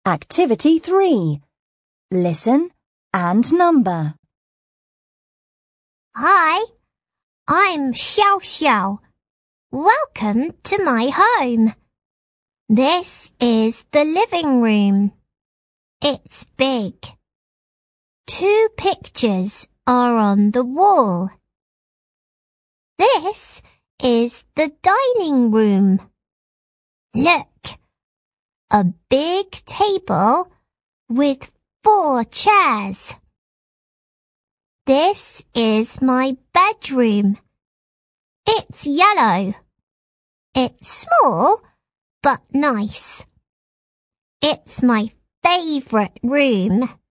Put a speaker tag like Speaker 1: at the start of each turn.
Speaker 1: Activity 3. Listen and number.
Speaker 2: Hi, I'm Xiao Xiao. Welcome to my home. This is the living room. It's big. 2 pictures are on the wall. This is the dining room. Look, a big table with 4 chairs. This is my bedroom. It's yellow. It's small, but nice. It's my favorite room.